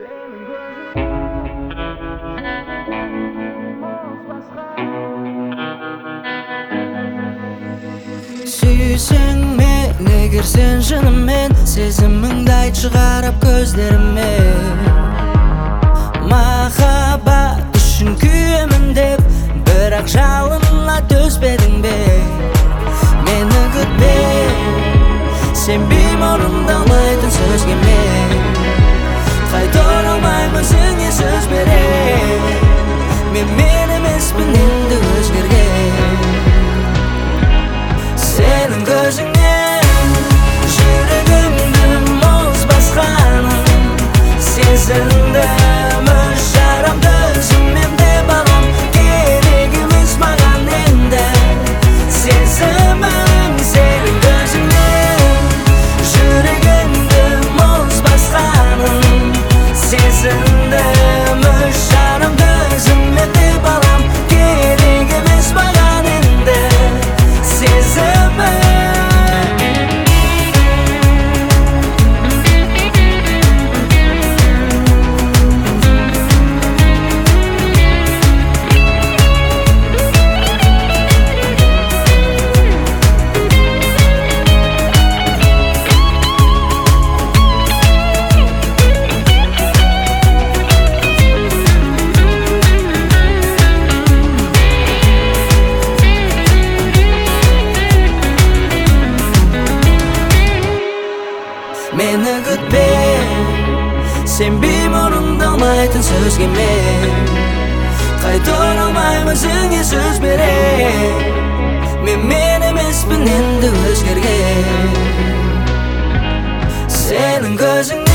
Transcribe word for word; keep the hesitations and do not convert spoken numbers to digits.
Сүйсең мені егер сен шынымен, сезіміңді айтшы қарап көздеріме. Махаббат үшін күйемін деп, бірақ жалынына төзбедің бе? Мені күтпе, сенбеймін орындалмайтын сөзге мен. Қайта оралмаймын өзіңе сөз берем. Мен мен емеспін енді өзгерген. Сенің көзіңнен жүрегімді мұз басқаның, сезіндім өз жарамды өзіммен де балам. Керек емес маған енді сезімім. Сенің көзіңнен жүрегімді мұз басқаның, сезіндім өз жарамды өзіммен де балам. Керек емес маған енді сезімім. Meni күтпе, сенбеймін орындалмайтын сөзге мен. Қайта оралмаймын өзіңе сөз берем. Мен мен емеспін енді өзгерген. Сенің көзің